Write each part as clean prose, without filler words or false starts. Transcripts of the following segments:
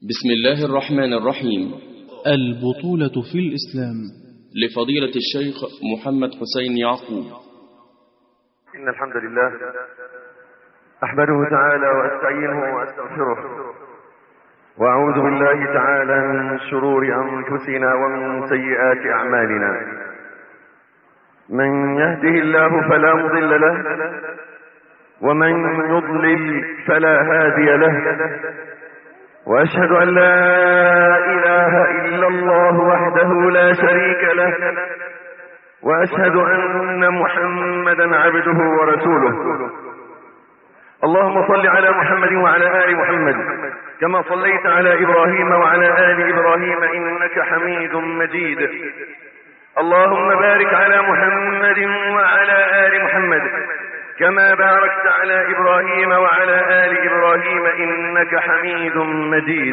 بسم الله الرحمن الرحيم. البطولة في الإسلام لفضيلة الشيخ محمد حسين يعقوب. إن الحمد لله أحمده تعالى وأستعينه وأستغفره وأعوذ بالله تعالى من شرور أنفسنا ومن سيئات أعمالنا. من يهده الله فلا مضل له ومن يضلل فلا هادي له، وأشهد أن لا إله إلا الله وحده لا شريك له، وأشهد أن محمدا عبده ورسوله. اللهم صل على محمد وعلى آل محمد كما صليت على إبراهيم وعلى آل إبراهيم إنك حميد مجيد. اللهم بارك على محمد وعلى آل محمد كما باركت على إبراهيم وعلى آل إبراهيم إنك حميد مجيد.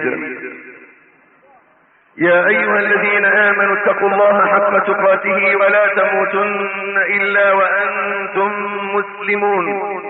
يا أيها الذين آمنوا اتقوا الله حق تقاته ولا تموتن إلا وأنتم مسلمون.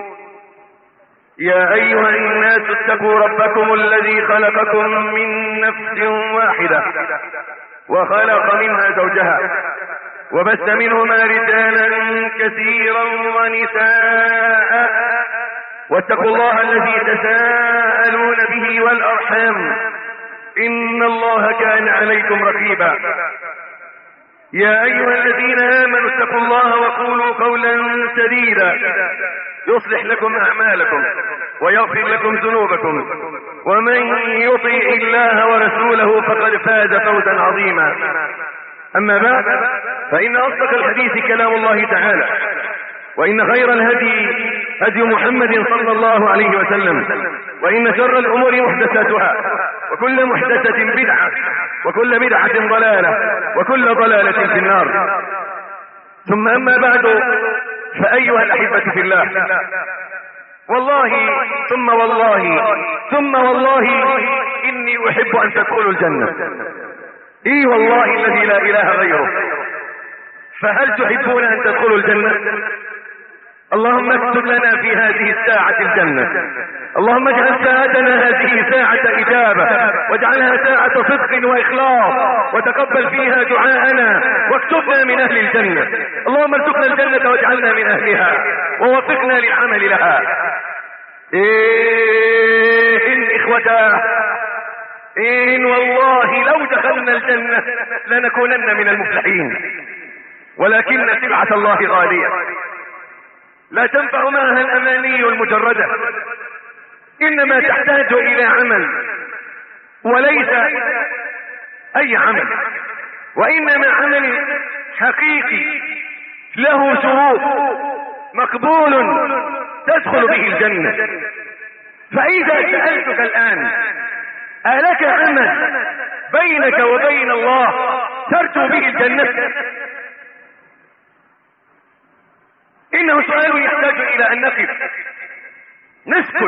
يا أيها الناس اتقوا ربكم الذي خلقكم من نفس واحدة وخلق منها زوجها وبث منهما رجالا كثيرا ونساء، واتقوا الله الذي تساءلون به والأرحام إن الله كان عليكم رقيبا. يا أيها الذين آمنوا اتقوا الله وقولوا قولا سديدا يصلح لكم أعمالكم ويغفر لكم ذنوبكم، ومن يطع الله ورسوله فقد فاز فوزا عظيما. أما بعد، فإن أصدق الحديث كلام الله تعالى، وإن خير الهدي هدي محمد صلى الله عليه وسلم، وإن شر الأمور محدثاتها، وكل محدثة بدعة، وكل بدعة ضلالة، وكل ضلالة في النار. ثم أما بعد، فأيها الأحبة في الله، والله ثم والله ثم والله إني أحب أن تدخلوا الجنة. إي والله الذي لا إله غيره. فهل تحبون أن تدخلوا الجنة؟ اللهم اكتب لنا في هذه الساعة الجنة. اللهم اجعل ساعتنا هذه ساعة إجابة، واجعلها ساعة صدق وإخلاص، وتقبل فيها دعاءنا، واكتبنا من أهل الجنة. اللهم ارزقنا الجنة واجعلنا من أهلها، ووفقنا للعمل لها. إن إخوتاه، إن والله لو دخلنا الجنة لنكونن من المفلحين، ولكن سلعة الله غالية لا تنفع معها الأماني المجردة، إنما تحتاج إلى عمل، وليس أي عمل، وإنما عمل حقيقي له شروط مقبول تدخل به الجنة. فإذا سألتك الآن ألك عمل بينك وبين الله ترجو به الجنة؟ إنه سؤال يحتاج إلى أن نقف، نسكت،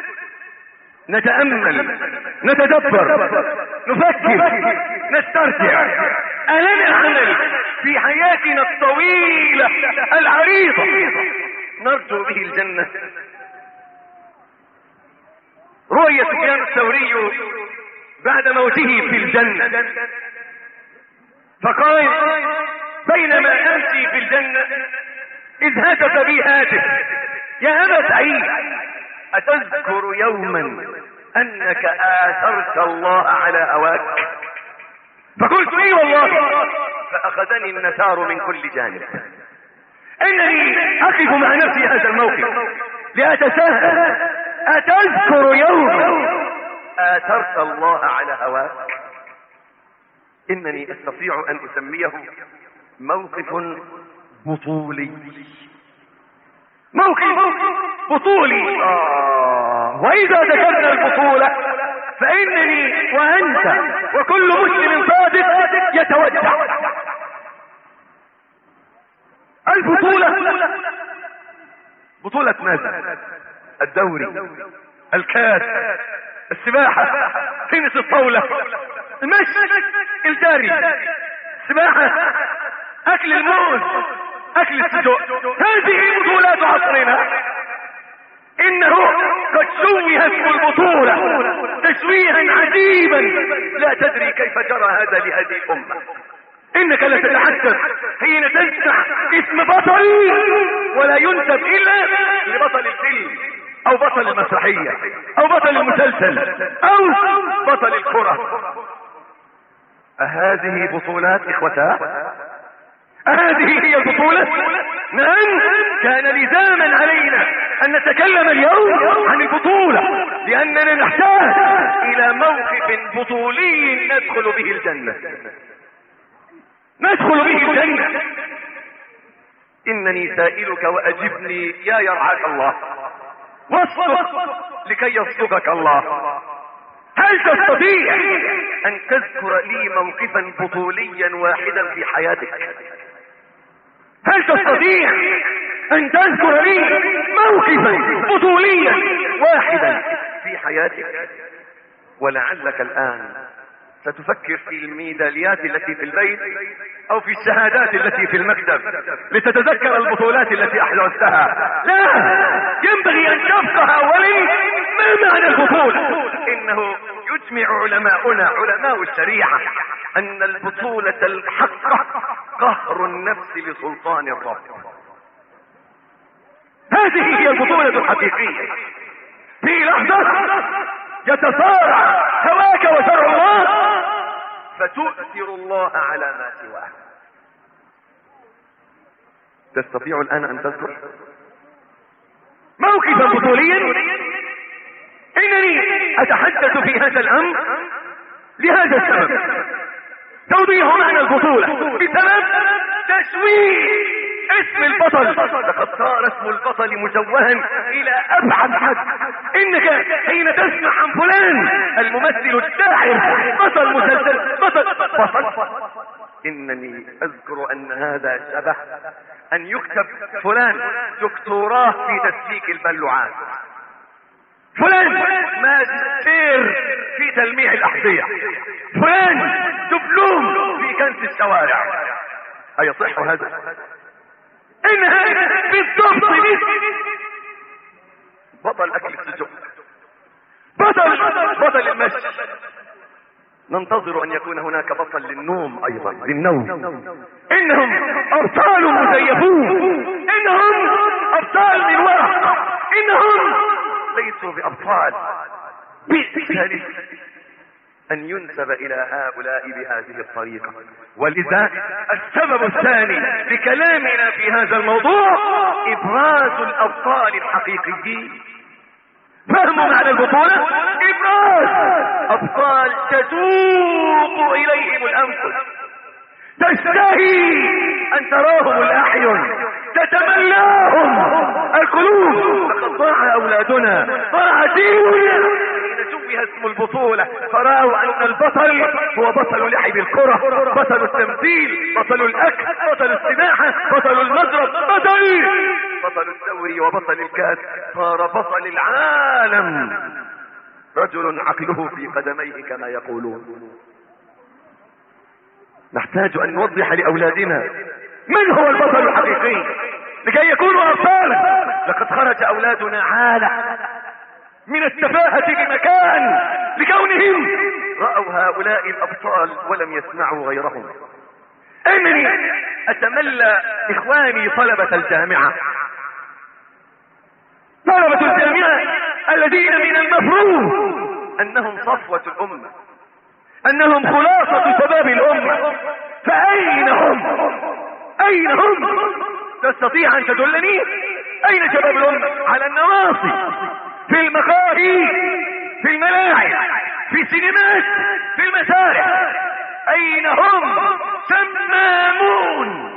نتأمل، نتدبر، نفكر، نسترجع. ألنا عمل في حياتنا الطويلة العريضة نرجو به الجنة؟ رؤي سفيان الثوري بعد موته في الجنة فقال: بينما أمشي في الجنة إذ هتف بي هاتف: يا أبا سعيد، أتذكر يوما أنك آثرت الله على هواك؟ فقلت: إي والله. فأخذني النثار من كل جانب. إنني أقف مع نفسي هذا الموقف لأتساءل: أتذكر يوما آثرت الله على هواك؟ إنني أستطيع أن أسميه موقف بطولي، موقف بطولي. وإذا ذكرنا البطولة فإنني وأنت وكل مسلم صادق يتودع. البطولة بطولة ماذا؟ الدوري، الكاس، السباحة، تنس الطاولة، المشي، الجري، السباحة، أكل الموز، أكل السجق. هذه بطولات عصرنا. إنه قد شوه اسم البطولة تشويها عجيبا لا تدري كيف جرى هذا لهذه الأمة. إنك لا تتحدث حين تسمع اسم بطل ولا ينسب إلا لبطل الفيلم أو بطل المسرحية أو بطل المسلسل أو بطل الكرة. أهذه بطولات إخوتها؟ هذه هي البطولة؟ نعم، كان لزاما علينا أن نتكلم اليوم عن البطولة، لأننا نحتاج إلى موقف بطولي ندخل به الجنة. ندخل به الجنة. إنني سائلك وأجبني يا يرعاك الله، واصدق لكي يصدقك الله. هل تستطيع أن تذكر لي موقفا بطوليا واحدا في حياتك؟ هل تستطيع أن تذكر لي موقفا بطوليا واحدا في حياتك؟ ولعلك الآن ستفكر في الميداليات التي في البيت أو في الشهادات التي في المكتب لتتذكر البطولات التي أحرزتها. لا، ينبغي أن تفقه أولا ما معنى البطولة. إنه يجمع علماؤنا علماء الشريعة أن البطولة الحقة قهر النفس لسلطان الرب. هذه هي البطولة الحقيقية. في لحظة يتصارع هواك وشرع الله فتؤثر الله على ما سواه. تستطيع الآن أن تذكر موقفا بطوليا؟ إنني أتحدث في هذا الأمر لهذا السبب، توضيح معنى البطولة بسبب تشويه اسم البطل. لقد صار اسم البطل مشوها إلى أبعد حد. إنك حين تسمع عن فلان الممثل الساحر بطل مسلسل بطل، إنني أذكر أن هذا شبه أن يكتب فلان دكتوراه في تسليك البلوعات، فلان ماجستير في تلميع الأحذية، فلان دبلوم في كنس الشوارع. أيصح هذا؟ إنها بالضبط بطل أكل السجق، بطل المشي. ننتظر أن يكون هناك بطل للنوم أيضا، للنوم. إنهم أبطال مزيفون، إنهم أبطال للورق، إنهم ليسوا بأبطال. بالتالي أن ينسب إلى هؤلاء بهذه الطريقة. ولذا السبب الثاني لكلامنا في هذا الموضوع إبراز الأبطال الحقيقيين. فهم معنى البطولة؟ إبراز أبطال تذوق إليهم الأنفس، تشتهي أن تراهم الأعين، تتملاهم القلوب. لقد ضاع أولادنا، ضاع ديننا حين شوه اسم البطولة، فرأوا أن البطل هو بطل لعب الكرة، بطل التمثيل، بطل الأكل، بطل السباحة، بطل المضرب، بطل الدوري وبطل الكاس. صار بطل العالم رجل عقله في قدميه كما يقولون. نحتاج أن نوضح لأولادنا من هو البطل الحقيقي لكي يكونوا أبطالا. لقد خرج أولادنا عالة من التفاهة بمكان لكونهم رأوا هؤلاء الأبطال ولم يسمعوا غيرهم. إنني أتملى إخواني طلبة الجامعة، طلبة الجامعة الذين من المفروض أنهم صفوة الأمة، أنهم خلاصة شباب الأمة. فأين هم؟ أين هم؟ تستطيع أن تدلني؟ أين شباب الأمة؟ على النواصي، في المقاهي، في الملاعب، في السينمات، في المسارح. أين هم؟ سمامون،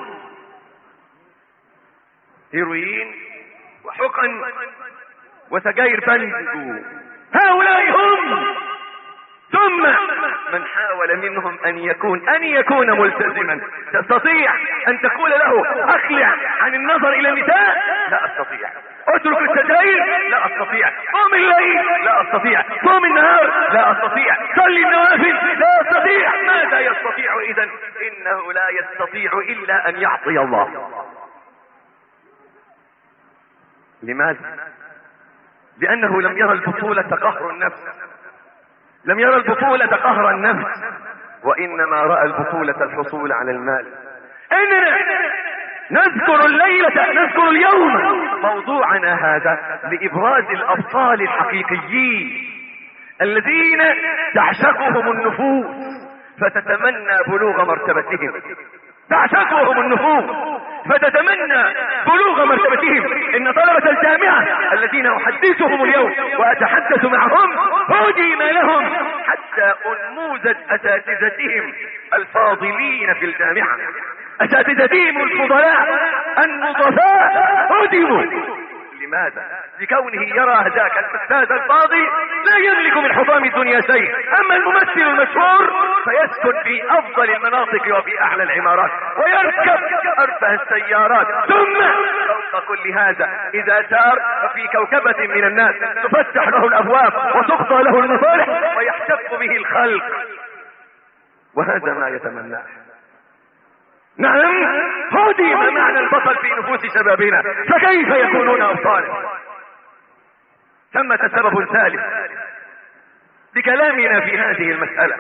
هيروين وحقن وسجاير بنجو. هؤلاء هم. ثم من حاول منهم أن يكون ملتزما. تستطيع أن تقول له أخلع عن النظر إلى النساء؟ لا أستطيع. اترك السجاير؟ لا أستطيع. قم الليل؟ لا أستطيع. قم النهار؟ لا أستطيع. صلي النوافل؟ لا أستطيع. ماذا يستطيع إذن؟ إنه لا يستطيع إلا أن يعصي الله. لماذا؟ لأنه لم يرى البطولة قهر النفس، لم يرى البطولة قهر النفس، وإنما رأى البطولة الحصول على المال. إننا نذكر اليوم موضوعنا هذا لإبراز الأبطال الحقيقيين الذين تعشقهم النفوس فتتمنى بلوغ مرتبتهم، تعشقهم النفوس فتتمنى بلوغ مرتبتهم. إن طلبة الجامعة الذين أحدثهم اليوم وأتحدث معهم هدم لهم حتى أنموذج أساتذتهم الفاضلين في الجامعة، أساتذتهم الفضلاء النظفاء هدموا. لماذا؟ لكونه يرى ذاك الأستاذ الفاضل لا يملك من حطام الدنيا شيء، أما الممثل المشهور فيسكن في أفضل المناطق وفي أعلى العمارات ويركب أرفه السيارات، ثم فوق كل هذا إذا سار ففي كوكبة من الناس تفتح له الأبواب وتقضى له المصالح ويحتف به الخلق، وهذا ما يتمناه. نعم، هدم معنى البطل في نفوس شبابنا، فكيف يكونون أبطالا؟ ثمة سبب ثالث لكلامنا في هذه المسألة،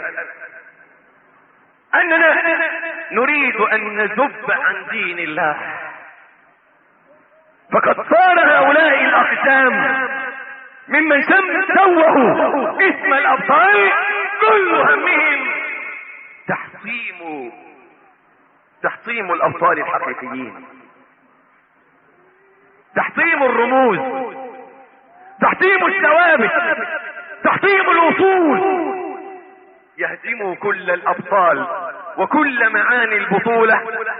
أننا نريد أن نذب عن دين الله، فقد صار هؤلاء الأقسام ممن سووا اسم الأبطال كل همهم تحطيم الأبطال الحقيقيين، تحطيم الرموز، تحطيم الثوابت، تحطيم الأصول، يهدموا كل الأبطال وكل معاني البطولة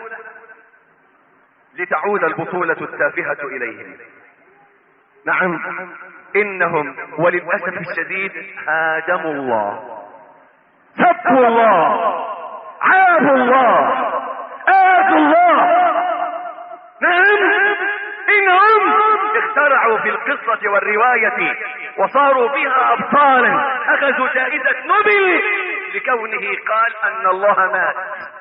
لتعود البطولة التافهة إليهم. نعم، إنهم وللأسف الشديد هاجموا الله، سبوا الله، عابوا الله، آذوا الله. نعم، إنهم اخترعوا في القصة والرواية وصاروا بها أبطالا، أخذوا جائزة نوبل لكونه قال أن الله مات.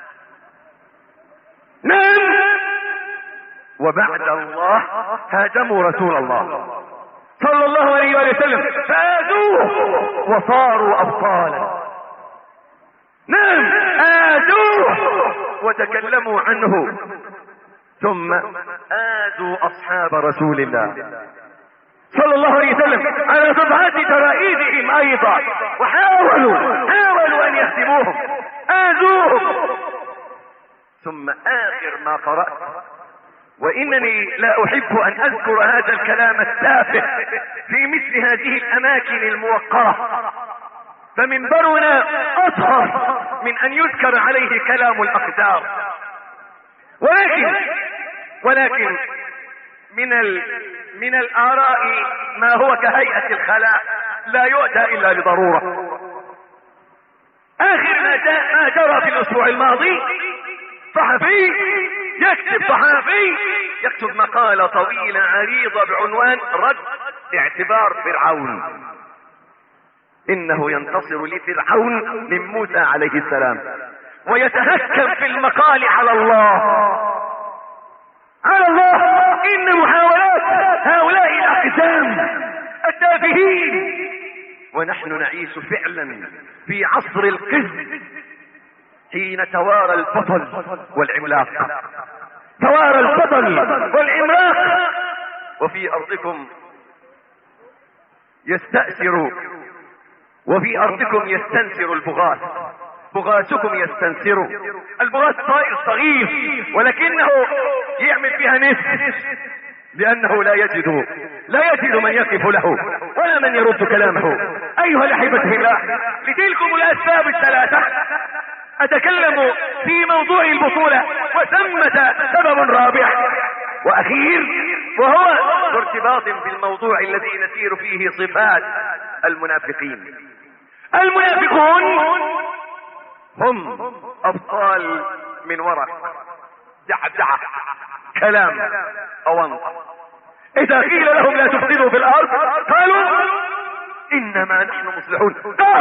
نعم، وبعد الله هاجموا رسول الله صلى الله عليه وسلم فآذوه وصاروا أبطالا. نعم، آذوه وتكلموا عنه، ثم آذوا أصحاب رسول الله صلى الله عليه وسلم على صفحات جرائدهم أيضا، وحاولوا أن يهدموهم، آذوهم. ثم آخر ما قرأت، وإنني لا أحب أن أذكر هذا الكلام التافه في مثل هذه الأماكن الموقرة، فمنبرنا أطهر من أن يذكر عليه كلام الأقدار، ولكن من الآراء ما هو كهيئة الخلاء لا يؤتى إلا لضرورة. آخر ما جرى في الأسبوع الماضي، صحفي يكتب مقالة طويلة عريضة بعنوان رد اعتبار فرعون، إنه ينتصر لفرعون من موسى عليه السلام، ويتهكم في المقال على الله. إن محاولات هؤلاء الأقسام التافهين، ونحن نعيش فعلا في عصر القز، حين توارى البطل والعملاق، توارى البطل والعملاق، وفي أرضكم يستنسر البغاث، بغاثكم يستنسر. البغاث طائر صغير ولكنه يعمل فيها نفس، لأنه لا يجد من يقف له ولا من يرد كلامه. أيها الأحبة في الله، لتلكم الأسباب الثلاثة أتكلم في موضوع البطولة، وثمة سبب رابع وأخير، وهو ارتباط بالموضوع الذي نسير فيه صفات المنافقين. المنافقون هم أبطال من ورق، دعدعة، كلام، أونطة. إذا قيل لهم لا تفسدوا في الأرض قالوا إنما نحن مصلحون،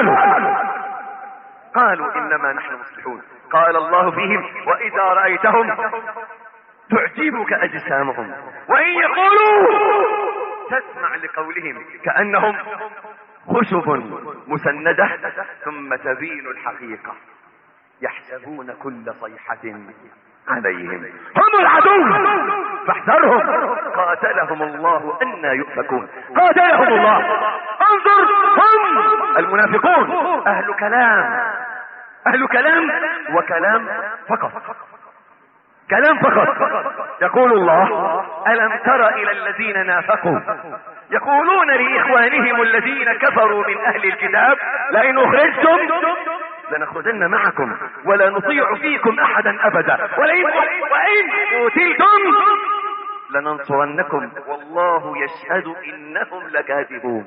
قالوا إنما نحن مصلحون. قال الله فيهم وإذا رأيتهم تعجبك أجسامهم وإن يقولوا تسمع لقولهم كأنهم خشب مسندة ثم تبين الحقيقة يحسبون كل صيحة عليهم هم العدو فاحذرهم قاتلهم الله أنى يؤفكون قاتلهم الله. انظر هم المنافقون أهل كلام وكلام فقط كلام فقط. يقول الله ألم تر إلى الذين نافقوا يقولون لإخوانهم الذين كفروا من أهل الكتاب لئن أخرجتم لنخرجن معكم ولا نطيع فيكم أحدا أبدا وإن قتلتم لننصرنكم والله يشهد إنهم لكاذبون.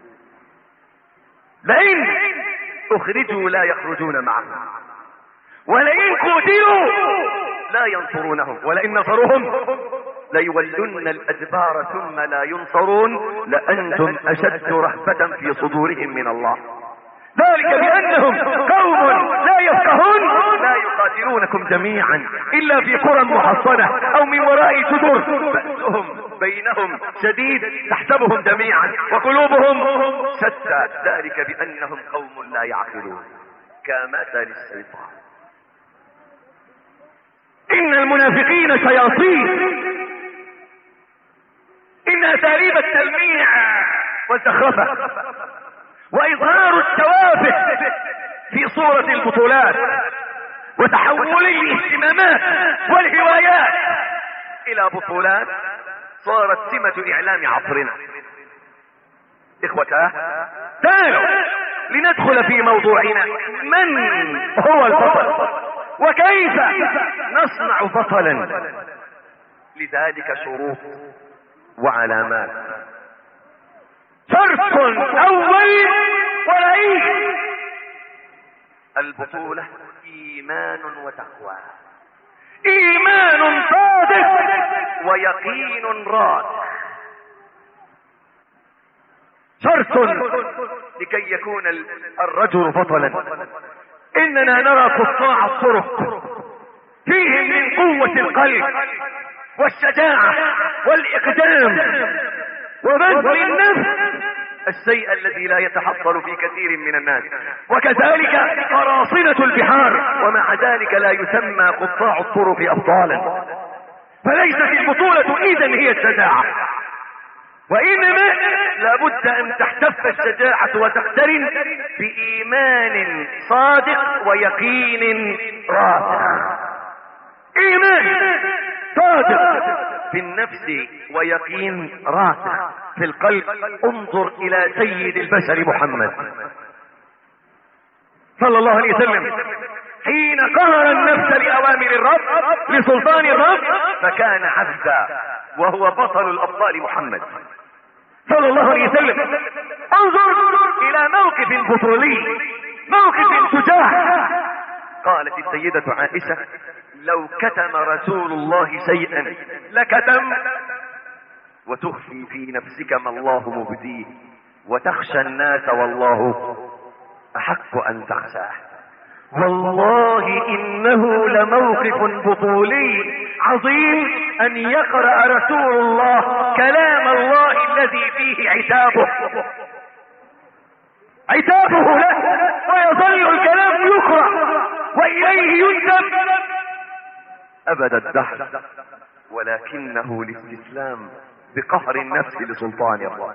لئن أخرجوا لا يخرجون معهم ولئن قتلوا لا ينصرونهم ولئن نصروهم ليولن الأدبار ثم لا ينصرون لأنتم أشد رهبة في صدورهم من الله ذلك بأنهم قوم لا يفقهون لا يقاتلونكم جميعا إلا في قرى محصنة أو من وراء جدر بأسهم بينهم شديد تحسبهم جميعا وقلوبهم شتى ذلك بأنهم قوم لا يعقلون كمثل الشيطان. إن المنافقين شياطين. إن أساليب التلميع والزخرفة وإظهار التوافه في صورة البطولات وتحول الاهتمامات والهوايات إلى بطولات صارت سمة إعلام عصرنا. إخوتاه تعالوا لندخل في موضوعنا من هو البطل وكيف نصنع بطلا. لذلك شروط وعلامات. شرط أول ورئيس البطولة إيمان وتقوى. إيمان صادق ويقين راسخ. شرط لكي يكون الرجل بطلا إننا نرى قطاع الطرق فيهم من قوة القلب والشجاعة والإقدام وبذل النفس الشيء الذي لا يتحصل في كثير من الناس وكذلك قراصنة البحار ومع ذلك لا يسمى قطاع الطرق أبطالا. فليست البطولة إذن هي الشجاعة وإنما لابد أن تحتف الشجاعة وتقترن بإيمان صادق ويقين راسخ. إيمان صادق في النفس ويقين راسخ في القلب. انظر إلى سيد البشر محمد صلى الله عليه وسلم حين قهر النفس لأوامر الرب لسلطان الرب فكان عبدا وهو بطل الأبطال محمد صلى الله عليه وسلم. انظر إلى موقف بطولي موقف شجاع. قالت السيدة عائشة لو كتم رسول الله شيئا لكتم وتخفي في نفسك ما الله مبديه وتخشى الناس والله أحق أن تخشاه. والله إنه لموقف بطولي عظيم أن يقرأ رسول الله كلام الله الذي فيه عتابه له ويظل الكلام يقرأ وإليه ينسب أبد الدهر ولكنه الاستسلام بقهر النفس لسلطان الله.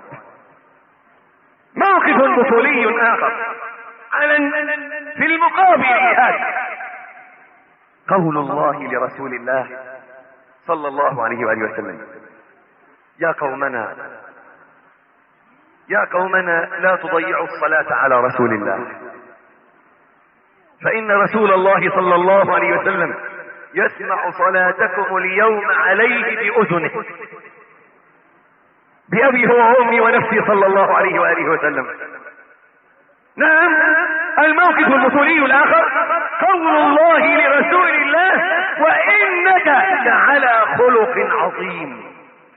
موقف بطولي آخر في المقابل هذا قول الله لرسول الله صلى الله عليه وآله وسلم يا قومنا لا تضيعوا الصلاة على رسول الله فإن رسول الله صلى الله عليه وسلم يسمع صلاتكم اليوم عليه بأذنه بأبي هو وأمي ونفسي صلى الله عليه وآله وسلم. نعم الموقف البطولي الآخر قول الله لرسول الله وإنك لعلى خلق عظيم.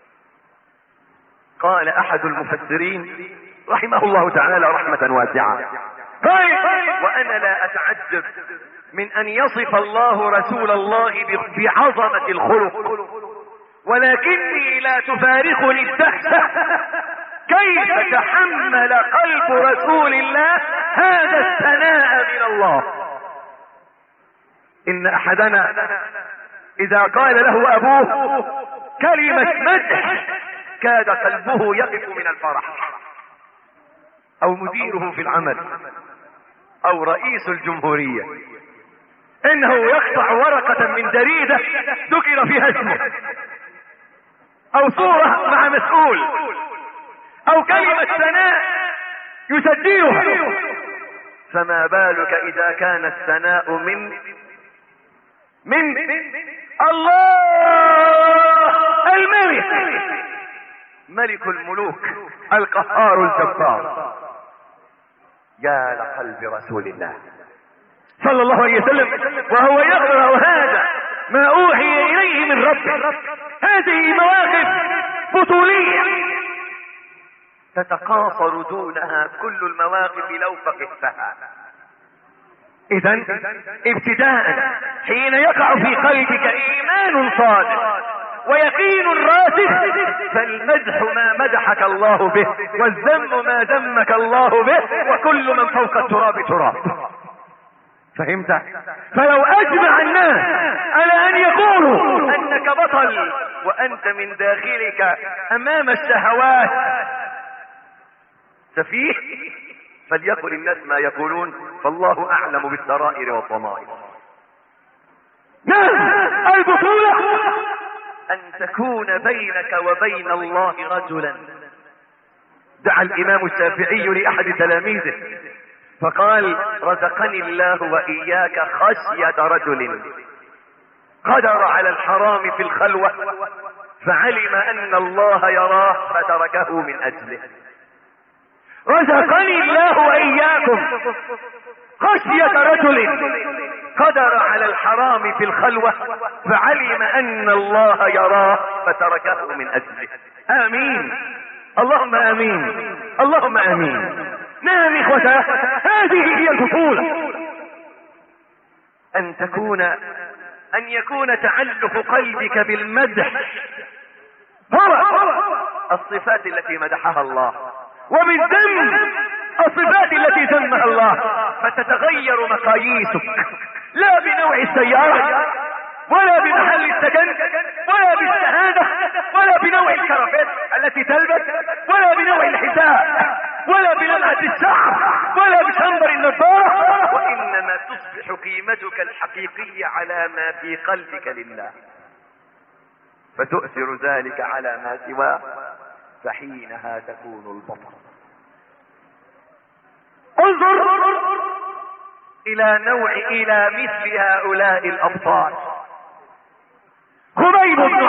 قال أحد المفسرين رحمه الله تعالى رحمة واسعة قال وأنا لا أتعجب من أن يصف الله رسول الله بعظمة الخلق ولكني لا تفارقني الدهشة كيف تحمل قلب رسول الله هذا الثناء من الله. إن أحدنا إذا قال له أبوه كلمة مدح كاد قلبه يقف من الفرح، أو مديره في العمل، أو رئيس الجمهورية، إنه يقطع ورقة من جريدة ذكر فيها اسمه، أو صورة مع مسؤول، أو كلمة ثناء يسجلها. فما بالك إذا كان الثناء من الله الملك، ملك الملوك القهار الجبار. يا لقلب رسول الله صلى الله عليه وسلم وهو يقرأ هذا ما أوحي إليه من ربه. هذه مواقف بطولية تتقاصر دونها كل المواقف لو فقدتها. إذن ابتداء حين يقع في قلبك إيمان صادق ويقين راسخ، فالمدح ما مدحك الله به، والذم ما ذمك الله به، وكل من فوق التراب تراب. فهمت؟ فلو أجمع الناس على أن يقولوا أنك بطل وأنت من داخلك أمام الشهوات سفيه، فليقل الناس ما يقولون، فالله أعلم بالسرائر والضمائر. نعم، البطولة أن تكون بينك وبين الله رجلا. دعا الإمام الشافعي لأحد تلاميذه فقال: رزقني الله وإياك خشية رجل قدر على الحرام في الخلوة فعلم أن الله يراه فتركه من أجله. رزقني الله وإياكم خشية رجل قدر على الحرام في الخلوة فعلم أن الله يراه فتركه من أجله. آمين، اللهم آمين، اللهم آمين. نعم إخوة، هذه هي البطولة، أن يكون تعلق قلبك بالمدح هو الصفات التي مدحها الله، وبالذم الصفات التي ذمها الله، فتتغير مقاييسك لا بنوع السيارة ولا بمحل السكن ولا بالشهادة ولا بنوع الكرافات التي تلبس ولا بنوع الحذاء ولا بلمعة الشعر ولا بشنبر النظارة، وإنما تصبح قيمتك الحقيقية على ما في قلبك لله، فتؤثر ذلك على ما سواه، فحينها تكون البطل. انظر إلى مثل هؤلاء الأبطال. خبيب بن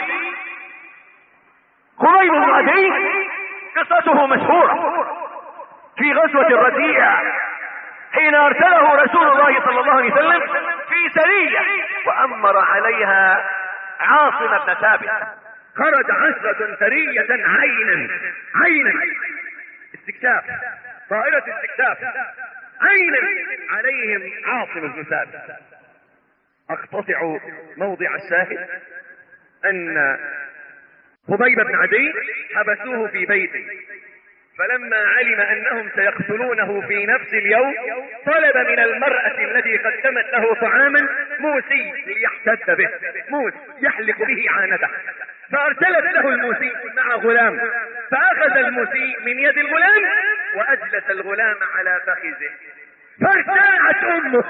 عدي قصته مشهورة في غزوة الرجيع، حين أرسله رسول الله صلى الله عليه وسلم في سرية وأمر عليها عاصم بن ثابت. خرج 10 سرية عينا استكشاف، طائرة استكشاف عينا عليهم عاصم بن ثابت. اقتطع موضع الشاهد ان خبيب بن عدي حبسوه في بيته، فلما علم انهم سيقتلونه في نفس اليوم طلب من المرأة التي قدمت له طعاما موسي ليحتد به، موس يحلق به عانته، فارسلت له الموسي مع غلام، فاخذ الموسي من يد الغلام واجلس الغلام على فخذه، فارتاعت امه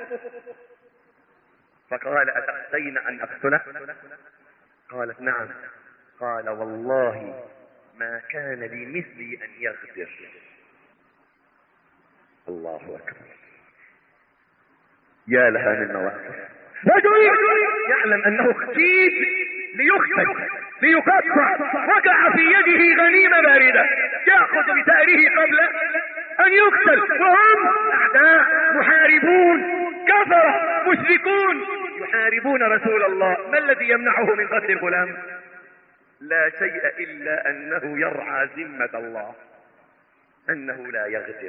فقال: أتخشين أن أقتله؟ قالت: نعم. قال: والله ما كان لمثلي أن يغدر. الله أكبر، يا لها من مواقف. رجل يعلم أنه اختيت ليقتل ليقطع، وقع في يده غنيمة باردة يأخذ بثأره قبل أن يقتل، وهم أعداء محاربون كفرة مشركون يحاربون رسول الله. ما الذي يمنعه من قتل الغلام؟ لا شيء إلا أنه يرعى ذمة الله، أنه لا يغدر.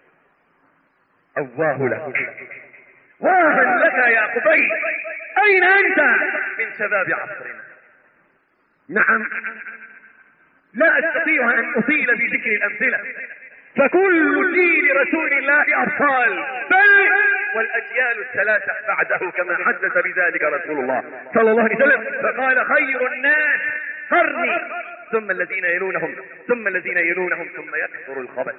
أواه لك، واها لك يا قبيل، أين أنت من شباب عصرنا؟ نعم، لا أستطيع أن أطيل بذكر الأمثلة، فكل جيل رسول الله أبطال، بل والأجيال الثلاثة بعده كما حدث بذلك رسول الله صلى الله عليه وسلم، فقال خير الناس قرني ثم الذين يلونهم ثم الذين يلونهم ثم يكثر الخبث.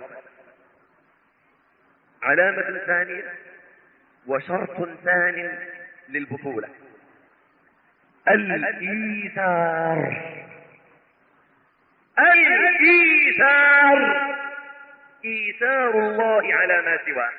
علامة ثانية وشرط ثاني للبطولة الإيثار. الإيثار، إيثار الله على ما سواه،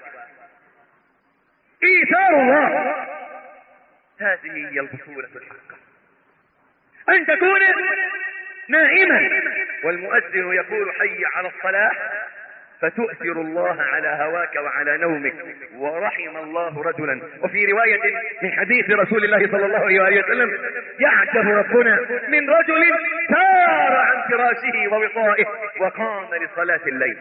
إيثار الله، هذه هي البطولة الحقة. أن تكون نائما والمؤذن يقول حي على الصلاة فتؤثر الله على هواك وعلى نومك. ورحم الله رجلا، وفي رواية من حديث رسول الله صلى الله عليه وسلم يعجب ربنا من رجل سار عن فراشه ووطائه وقام لصلاة الليل.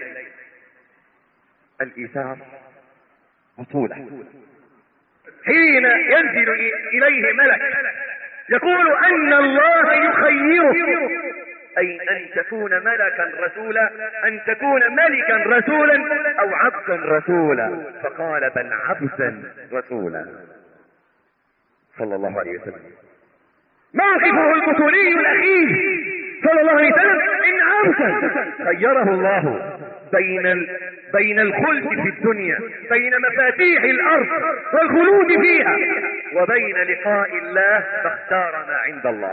الإيثار بطولة. حين ينزل إليه ملك يقول أن الله يخيرك، أي أن تكون ملكا رسولا، أن تكون ملكا رسولا أو عبدا رسولا، فقال بل عبدا رسولا صلى الله عليه وسلم. موقفه البطولي الأخير صلى الله عليه وسلم إن عبدا خيره الله بين الخلد في الدنيا، بين مفاتيح الأرض والخلود فيها، وبين لقاء الله، فاختار ما عند الله.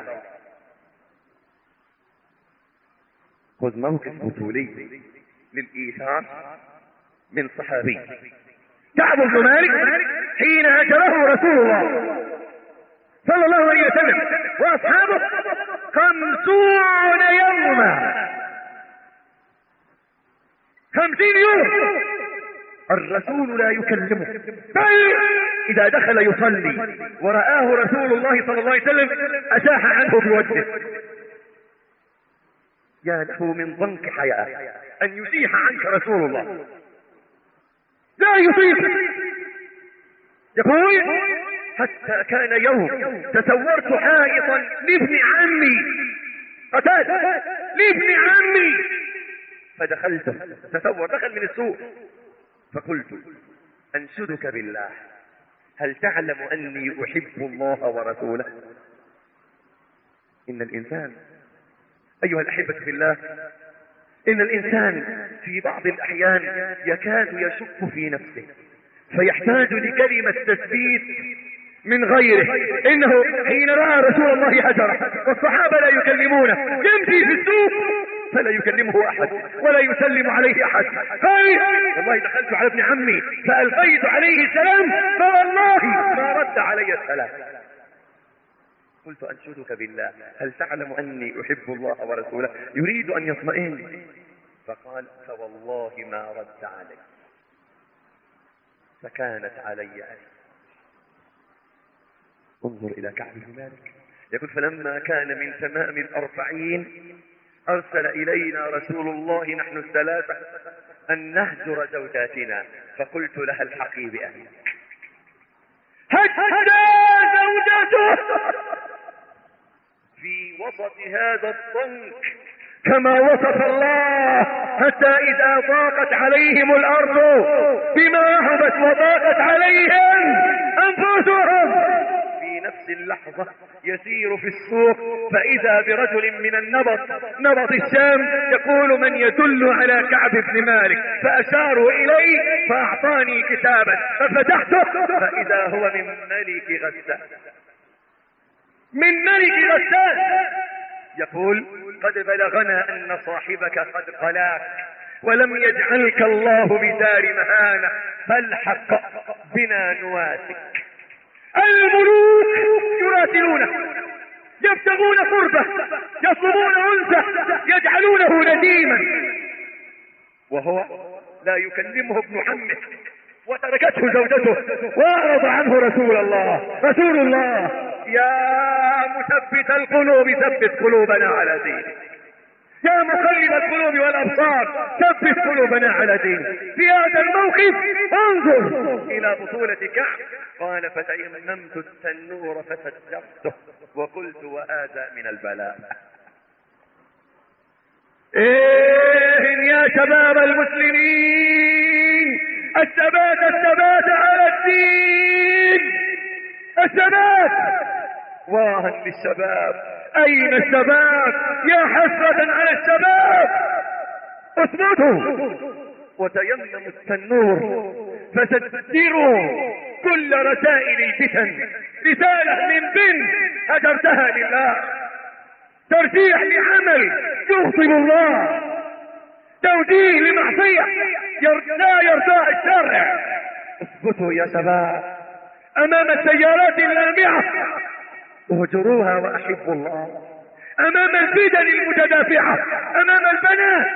خذ موقف بطولي للإيثار من صحابي كعب بن مالك حين هجره رسول الله صلى الله عليه وسلم وأصحابه 50 يوما، 50 يوم الرسول لا يكلمه، بل إذا دخل يصلي ورآه رسول الله صلى الله عليه وسلم أشاح عنه بوجهه. يا له من ضنك حياة أن يزيح عنك رسول الله، لا يطيق. يقول حتى كان يوم تسورت حائطا لابن عمي قتادة، لابن عمي، فدخلت، تصور دخل من السوق، فقلت أنشدك بالله هل تعلم أني أحب الله ورسوله؟ إن الإنسان أيها الأحبة في الله، إن الإنسان في بعض الأحيان يكاد يشك في نفسه فيحتاج لكلمة تثبيت من غيره. إنه حين رأى رسول الله هجره والصحابة لا يكلمونه، يمشي في السوق فلا يكلمه أحد ولا يسلم عليه أحد. والله دخلت على ابن عمي فألقيت عليه السلام فوالله ما رد علي السلام. قلت أنشدك بالله هل تعلم أني أحب الله ورسوله؟ يريد أن يطمئن، فقال فوالله ما رد علي، فكانت علي أي. انظر إلى كعب بن مالك يقول فلما كان من تمام 40 أرسل إلينا رسول الله نحن الثلاثة أن نهجر زوجاتنا، فقلت لها الحقي بأهلك. هجر زوجته في وسط هذا الضنك كما وصف الله، حتى إذا ضاقت عليهم الأرض بما رحبت وضاقت عليهم أنفسهم، في نفس اللحظة يسير في السوق فإذا برجل من نبط الشام يقول من يدل على كعب بن مالك، فأشاروا إليه فأعطاني كتابا ففتحته فإذا هو من ملك غسان، من ملك غسان. يقول قد بلغنا أن صاحبك قد قلاك ولم يجعلك الله بدار مهانة، فالحق بنا نواسك. الملوك يراسلونه يبتغون قربه يطلبون أنثى يجعلونه نديما، وهو لا يكلمه ابن عمه وتركته زوجته وأعرض عنه رسول الله. رسول الله يا مثبت القلوب ثبت قلوبنا على دينك، يا مقلب القلوب والأبصار ثبت قلوبنا على دينك. في هذا الموقف انظر إلى بطولة كعب، قال فتيممت التنور فسجرته وقلت وهذا من البلاء. يا شباب المسلمين، الثبات على الدين، الثبات. واها للشباب، أين الشباب؟ يا حسرة على الشباب. اثبتوا وتيمموا التنور فسدروا كل رسائل الفتن. رسالة من بنت هجرتها لله، ترجيح لعمل يغضب الله، توجيه لمعصية لا يرضى الشرع. اثبتوا يا شباب امام السيارات اللامعة، اهجروها واحبوا الله. امام الفتن المتدافعة، امام البنات،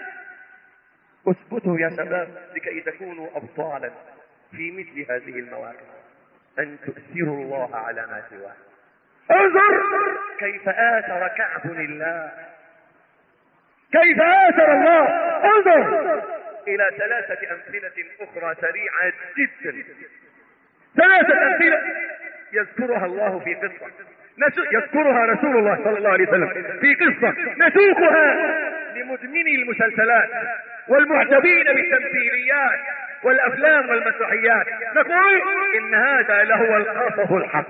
اثبتوا يا شباب لكي تكونوا ابطالا في مثل هذه المواقف، ان تؤثروا الله على ما سواه. انظر كيف آثر كعب الله، كيف آثر الله. انظر إلى 3 أمثلة أخرى سريعة جدا، 3 أمثلة يذكرها الله في قصة، يذكرها رسول الله صلى الله عليه وسلم في قصة نسوقها لمدمني المسلسلات والمعجبين بالتمثيليات والأفلام والمسرحيات، نقول إن هذا لهو القصص الحق.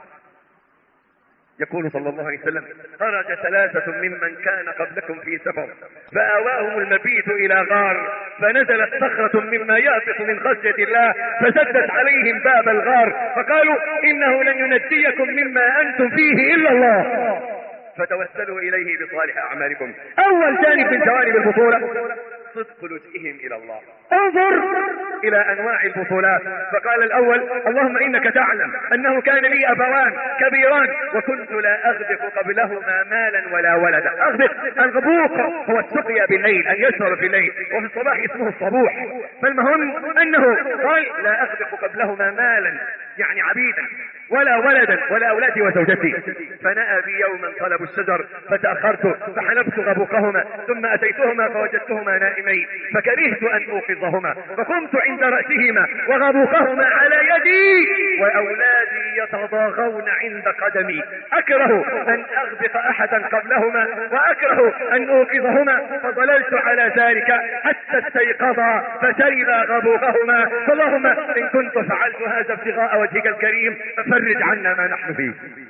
يقول صلى الله عليه وسلم: خرج 3 ممن كان قبلكم في سفر فآواهم المبيت إلى غار، فنزلت صخرة مما يهبط من خشية الله فسدت عليهم باب الغار، فقالوا: إنه لن ينجيكم مما أنتم فيه إلا الله، فتوسلوا إليه بصالح أعمالكم. أول جانب من جوانب البطولة صدق لجئهم إلى الله. انظر إلى أنواع البطولات، فقال الأول: اللهم إنك تعلم أنه كان لي أبوان كبيران وكنت لا أغدق قبلهما مالا ولا ولدا. أغدق، الغبوق هو السقيا بالليل، أن يشرب في الليل، وفي الصباح اسمه الصبوح. فالمهم أنه قال: لا أغدق قبلهما مالا يعني عبيدا ولا ولدا ولا أولادي وزوجتي. فنأى بي يوما طلبوا الشجر فتأخرت فحلبت غبوقهما ثم أتيتهما فوجدتهما نائمين فكرهت أن أوقظهما فقمت عند رأسهما وغبوقهما على يدي وأولادي يتضاغون عند قدمي. أكره أن أغبق أحدا قبلهما وأكره أن أوقظهما، فظللت على ذلك حتى استيقظا فشربا غبوقهما. فاللهم إن كنت فعلت هذا ابتغاء وجهك الكريم ففرج عنا ما نحن فيه.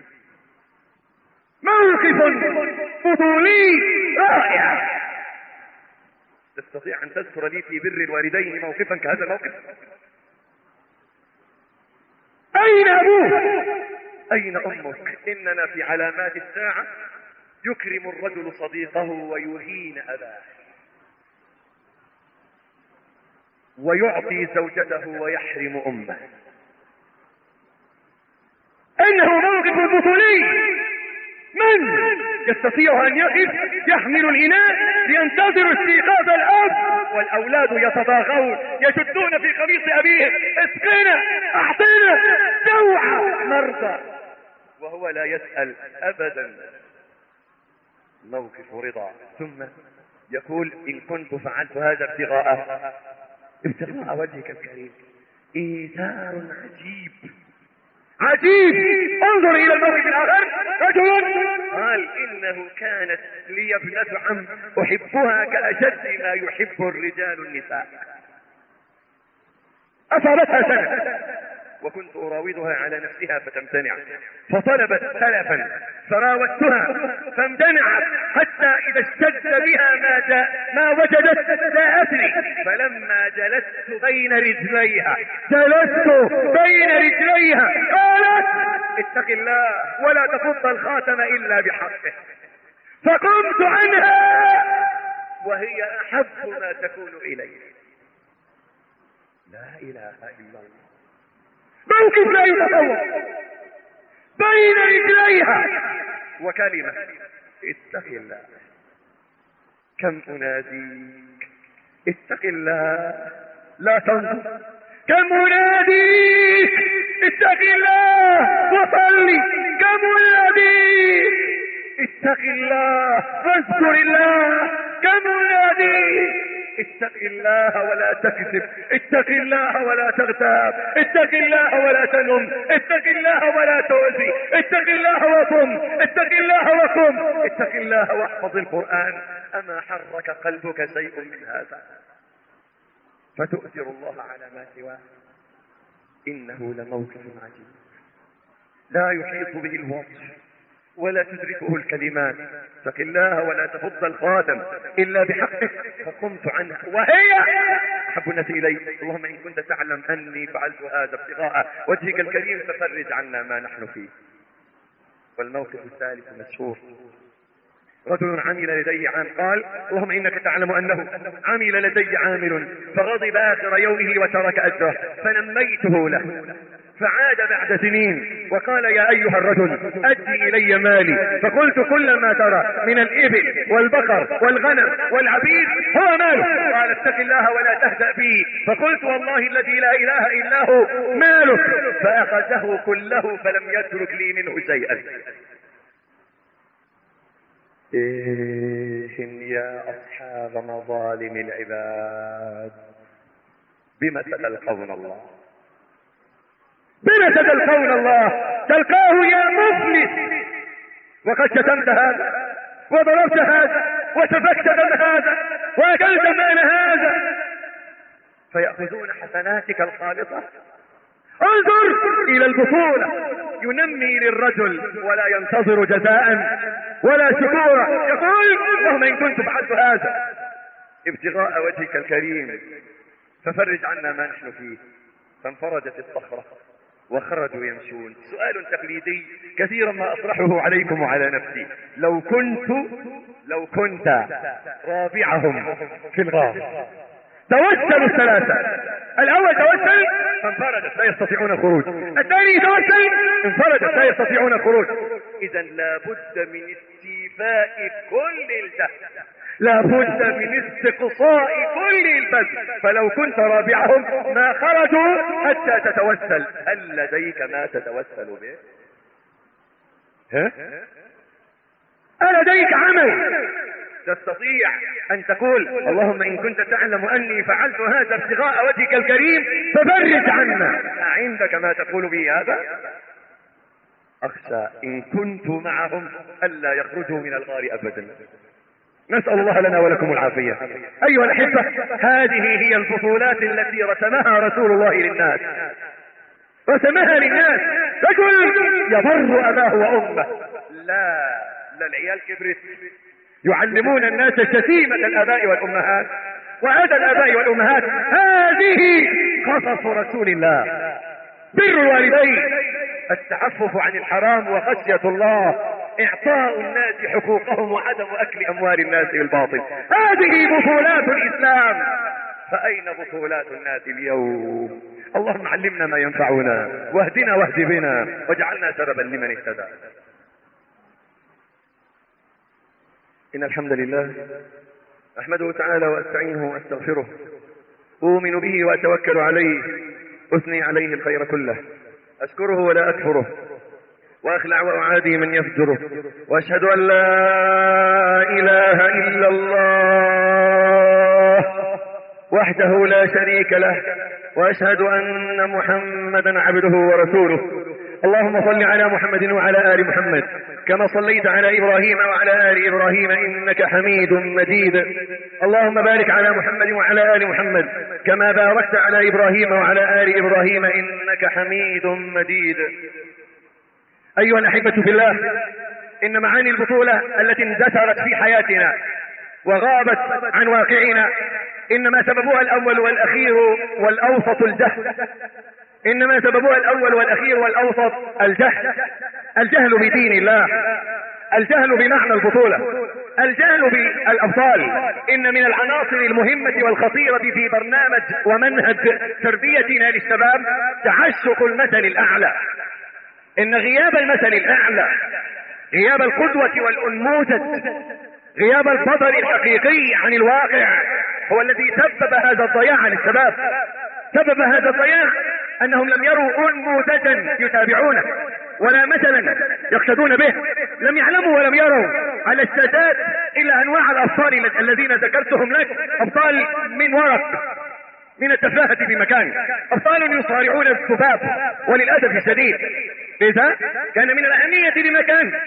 موقف بطولي رائع. تستطيع أن تذكر لي في بر الوالدين موقفا كهذا الموقف؟ أين أبوك؟ أين أمك؟ إننا في علامات الساعة يكرم الرجل صديقه ويهين أباه، ويعطي زوجته ويحرم أمه. إنه موقف بطولي. من يستطيع أن يقف يحمل الإناء لينتظر استيقاظ الأب والأولاد يتضاغون يشدون في قميص أبيهم: اسقنا، أعطنا، جوع، مرضى، وهو لا يسأل أبدا. موقف رضا. ثم يقول: إن كنت فعلت هذا ابتغاء وجهك الكريم. إيثار عجيب عجيب. انظر إلى الموقف الآخر. رجل قال: إنه كانت لي ابنة عم أحبها كأشد ما يحب الرجال النساء، أصابتها سنة وكنت أراودها على نفسها فتمتنع، فطلبت سلفا فراودتها فامتنعت، حتى إذا اشتد بها ما وجدت جاءتني، فلما جلست بين رجليها قالت: اتق الله ولا تفض الخاتم إلا بحقه. فقمت عنها وهي أحب ما تكون إليه. لا إله إلا الله. موقف لا يتصور. بين رجليها وكلمة: اتق الله. كم أناديك اتق الله لا تنظر. كم أناديك اتق الله وصلي. كم أناديك اتق الله واذكر الله. كم أناديك اتق الله ولا تكذب. اتق الله ولا تغتاب. اتق الله ولا تنم. اتق الله ولا تؤذي. اتق الله وقم. اتق الله وقم. اتق الله واحفظ القرآن. أما حرك قلبك شيء من هذا فتؤثر الله على ما سواه؟ إنه لموقف عجيب لا يحيط به الوصف ولا تدركه الكلمات. اتق الله ولا تفض الخاتم إلا بحقه، فقمت عنها وهي أحب الناس إلي. اللهم إن كنت تعلم أني فعلت هذا ابتغاء وجهك الكريم ففرج عنا ما نحن فيه. والموقف الثالث مشهور، رجل عمل لدي عام، قال اللهم إنك تعلم أنه عمل لدي عامل فغضب آخر يومه وترك أجره فنميته له، فعاد بعد سنين وقال يا أيها الرجل أدي إلي مالي، فقلت كل ما ترى من الإبل والبقر والغنم والعبيد هو مالك. قال اتق الله ولا تهزأ بي، فقلت والله الذي لا إله إلا هو مالك، فأخذه كله فلم يترك لي منه شيئا. يا أصحاب مظالم العباد بما تلقون الله، بما تلقون الله؟ تلقاه يا مفلس وقد شتمت هذا وضربت هذا وسفكت دم هذا وأكلت مال هذا، فيأخذون حسناتك الخالصة. انظر إلى البطولة، ينمي للرجل ولا ينتظر جزاء ولا شكورا، يقول اللهم إن كنت فعلت هذا ابتغاء وجهك الكريم ففرج عنا ما نحن فيه. فانفرجت الصخرة وخرجوا يمشون. سؤال تقليدي كثيرا ما أطرحه عليكم وعلى نفسي، لو كنت رابعهم في الغار، توسلوا الثلاثة، الأول توسل فانفردت لا يستطيعون الخروج، الثاني توسل انفردت لا يستطيعون الخروج. إذا لابد من استيفاء كل الجهد، لابد من استقصاء كل البذل. فلو كنت رابعهم ما خرجوا حتى تتوسل. هل لديك ما تتوسل به؟ ألديك عمل تستطيع أن تقول اللهم إن كنت تعلم أني فعلت هذا ابتغاء وجهك الكريم ففرج عنا؟ عندك ما تقول به هذا؟ أخشى إن كنت معهم ألا يخرجوا من الغار أبدا. نسأل الله لنا ولكم العافية. أيها الأحبة، هذه هي البطولات التي رسمها رسول الله للناس، رسمها للناس. رجل يبر أباه وأمه، لا العيال كبرت يعلمون الناس شتيمة الآباء والأمهات وأذى الآباء والأمهات. هذه قصص رسول الله. بر الوالدين، التعفف عن الحرام وخشية الله، إعطاء الناس حقوقهم وعدم أكل أموال الناس بالباطل. هذه بطولات الإسلام. فأين بطولات الناس اليوم؟ اللهم علمنا ما ينفعنا واهدنا واهد بنا واجعلنا سببا لمن اهتدى. إن الحمد لله أحمده تعالى وأستعينه وأستغفره، أؤمن به وأتوكل عليه، أثني عليه الخير كله، أشكره ولا أكفره، وأخلع وأعادي من يفجره، وأشهد أن لا إله إلا الله وحده لا شريك له، وأشهد أن محمدا عبده ورسوله. اللهم صل على محمد وعلى آل محمد كما صليت على إبراهيم وعلى آل إبراهيم إنك حميد مجيد. اللهم بارك على محمد وعلى آل محمد كما باركت على إبراهيم وعلى آل إبراهيم إنك حميد مجيد. أيها الأحبة في الله، إن معاني البطولة التي اندثرت في حياتنا وغابت عن واقعنا إنما سببها الأول والأخير والأوسط الجهل. إنما سببها الأول والأخير والأوسط الجهل. الجهل بدين الله، الجهل بمعنى البطولة، الجهل بالأبطال. إن من العناصر المهمة والخطيرة في برنامج ومنهج تربيتنا للشباب تعشق المثل الأعلى. إن غياب المثل الأعلى، غياب القدوة والأنموذج، غياب البطل الحقيقي عن الواقع هو الذي سبب هذا الضياع للشباب. سبب هذا الضياع أنهم لم يروا أنموذجا يتابعونه ولا مثلا يقتدون به. لم يعلموا ولم يروا على الشاشات إلا أنواع الأبطال الذين ذكرتهم لك، أبطال من ورق، من التفاهة بمكان، أبطال يصارعون الذباب وللأسف الشديد. لذا كان من الأهمية بمكان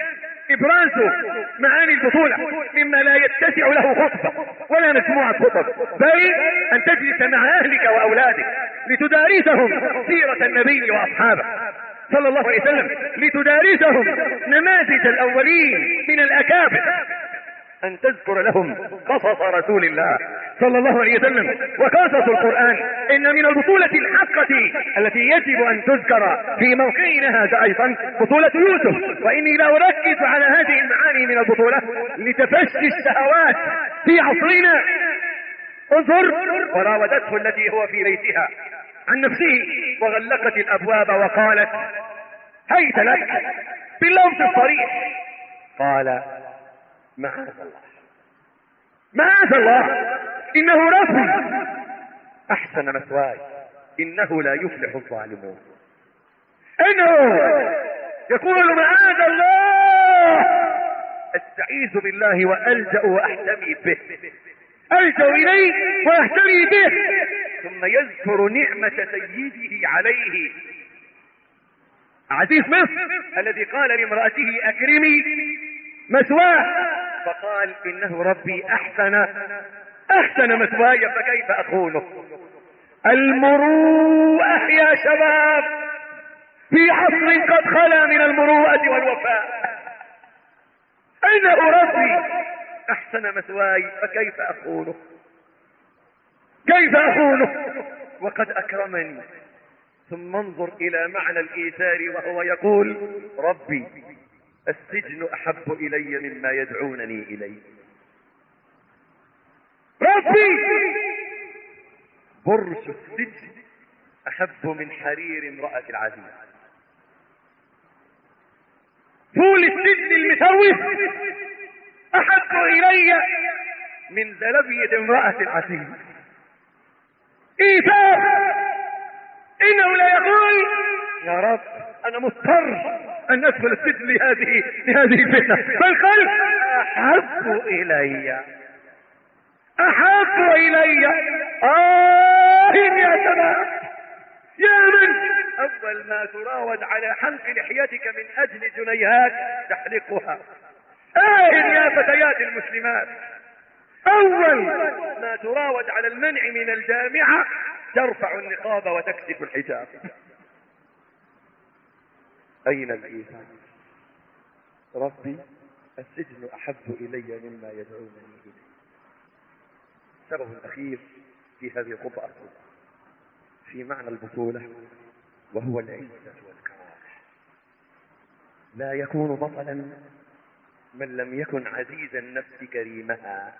إبراز معاني البطولة مما لا يتسع له خطبة ولا مجموعة خطب، بل أن تجلس مع أهلك وأولادك لتدارسهم سيرة النبي وأصحابه صلى الله عليه وسلم، لتدارسهم نماذج الأولين من الأكابر، أن تذكر لهم قصص رسول الله صلى الله عليه وسلم وقصص القرآن. إن من البطولة الحقة التي يجب أن تذكر في موقعنا هذا أيضا بطولة يوسف، وإني لا أركز على هذه المعاني من البطولة لتفشي الشهوات في عصرنا. انظر، وراودته التي هو في بيتها عن نفسه وغلقت الأبواب وقالت هيت لك باللفظ الصريح، قال معاذ الله معاذ الله إنه ربي أحسن مثواي إنه لا يفلح الظالمون. إنه يقول معاذ الله أستعيذ بالله وألجأ وأحتمي به، ألجأ إليه وأحتمي به، ثم يذكر نعمة سيده عليه عزيز مصر الذي قال لامرأته أكرمي مثواه، فقال إنه ربي أحسن مثواي فكيف أخونه. المروءة يا شباب في عصر قد خلا من المروءة والوفاء. إنه ربي أحسن مثواي فكيف أخونه، كيف أخونه وقد أكرمني. ثم انظر إلى معنى الإيثار وهو يقول ربي السجن أحب إلي مما يدعونني إليه. ربي برش السجن أحب من حرير امرأة العزيز. طول السجن المسوس أحب إلي من زلبية امرأة العزيز. إيثار، إنه لا يقول يا رب أنا مضطر أن أدخل السجن لهذه الفتنة، بل قال أحب إلي يا شباب يا من أول ما تراود على حلق لحيتك من أجل جنيهات تحلقها. يا فتيات المسلمات أول ما تراود على المنع من الجامعة ترفع النقاب وتكشف الحجاب. أين الإيثار؟ ربي السجن أحب إلي مما يدعونني إليه. السبب الأخير في هذه الخطبة في معنى البطولة وهو العزة والكرامة. لا يكون بطلا من لم يكن عزيز النفس كريمها.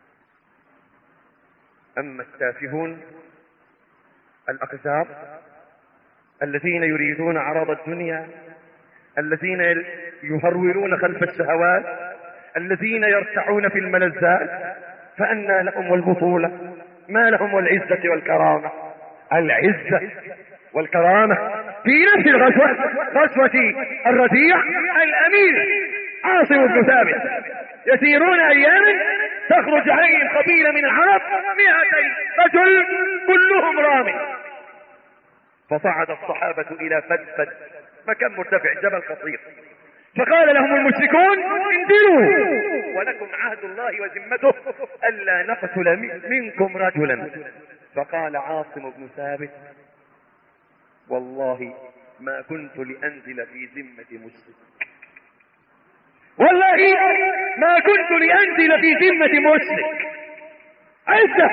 أما التافهون الأقذار الذين يريدون عرض الدنيا، الذين يهرولون خلف الشهوات، الذين يرتعون في الملذات، فأنى لهم البطولة ما لهم والعزة والكرامة. العزة والكرامة في نفس الغزوة، غزوة الربيع، الأمير عاصم بن ثابت يسيرون أياما تخرج عليهم قبيلة من العرب 200 رجل كلهم رامي، فصعد الصحابة إلى فدفد مكان مرتفع جبل قصير، فقال لهم المشركون انزلوا ولكم عهد الله وذمته ألا نقتل منكم رجلا. فقال عاصم بن ثابت والله ما كنت لأنزل في ذمة مسلم، والله ما كنت لأنزل في ذمة مسلم. عزة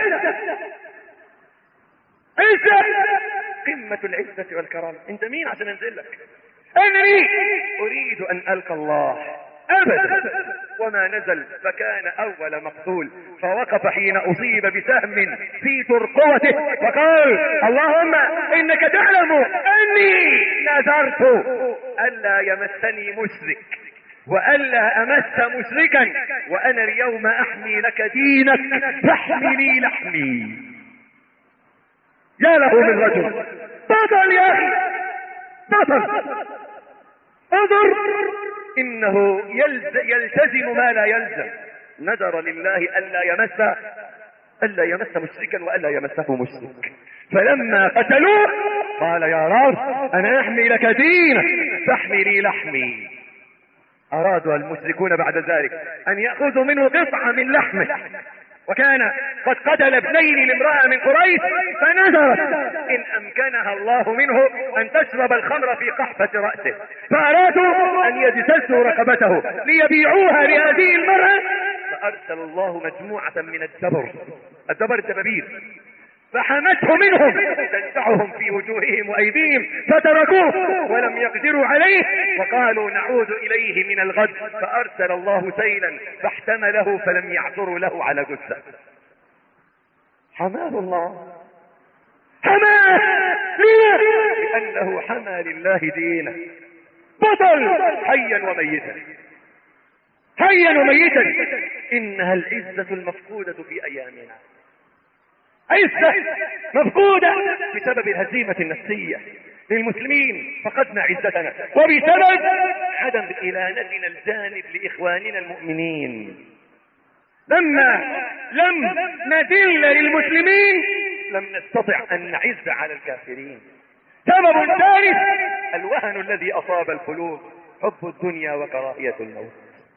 قمة العزة والكرامة. انت مين عشان انزل لك؟ انني اريد ان القى الله ابدا. وما نزل فكان اول مقتول، فوقف حين اصيب بسهم في ترقوته وقال اللهم انك تعلم اني نذرت الا يمسني مشرك والا امس مشركا، وانا اليوم احمي لك دينك فاحملي لحمي. يا له من رجل بطل يا اخي، بطل. انظر انه يلتزم ما لا يلزم. نذر لله الا يمس مشركا والا يمسه مشرك، فلما قتلوه قال يا رب انا احمي لك دينك فاحملي لحمي. أرادوا المشركون بعد ذلك أن يأخذوا منه قطعة من لحمه، وكان قد قتل ابنين لامرأة من قريش، فنذرت إن أمكنها الله منه أن تشرب الخمر في قحفة رأسه، فأرادوا أن يجتزوا رقبته ليبيعوها لهذه المرأة، فأرسل الله مجموعة من الدبر الدبابير، فحمته منهم تنزعهم في وجوههم وأيديهم، فتركوه ولم يقدروا عليه، وقالوا نعود إليه من الغد، فأرسل الله سيلا فاحتمله فلم يعثروا له على جثة. حماه الله، حماه لأنه حمى لله دينه، بطل حيا وميتا، حيا وميتا. إنها العزة المفقودة في أيامنا، عزة مفقودة بسبب الهزيمة النفسية للمسلمين، فقدنا عزتنا وبسبب عدم إلانتنا الجانب لإخواننا المؤمنين. لما لم نذل للمسلمين لم نستطع أن نعز على الكافرين. سبب ثالث الوهن الذي أصاب القلوب، حب الدنيا وكراهية الموت.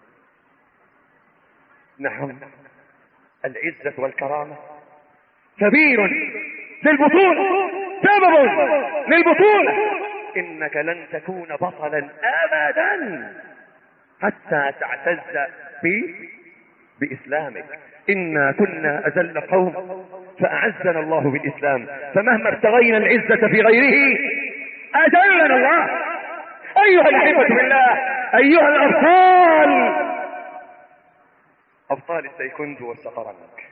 نعم، العزة والكرامة سبيل للبطولة، سبب للبطولة. إنك لن تكون بطلا أبدا حتى تعتز بإسلامك. إنا كنا أذل قوم فأعزنا الله بالإسلام، فمهما ابتغينا العزة في غيره أذلنا الله. أيها الأحبة بالله، أيها الأبطال، أبطال التايكوندو والشطرنج،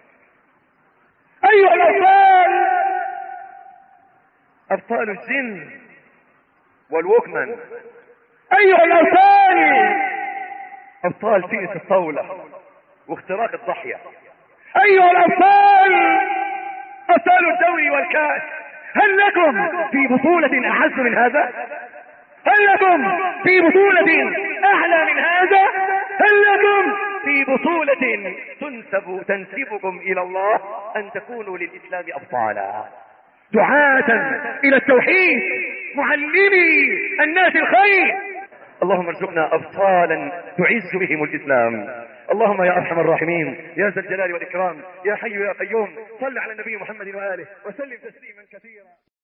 أيها الأبطال، أبطال الجن والوكمان، أيها الأبطال، أبطال تنس الطاولة واختراق الضحية، أيها الأبطال، أبطال الدوري والكاس. هل لكم في بطولة أعز من هذا؟ هل لكم في بطولة أعلى من هذا؟ هل لكم في بطولة تنسبكم إلى الله أن تكونوا للإسلام أبطالا، دعاة إلى التوحيد، معلمي الناس الخير؟ اللهم ارزقنا أبطالا تعز بهم الإسلام. اللهم يا أرحم الراحمين، يا ذا الجلال والإكرام، يا حي يا قيوم، صل على النبي محمد وآله وسلم تسليما كثيرا.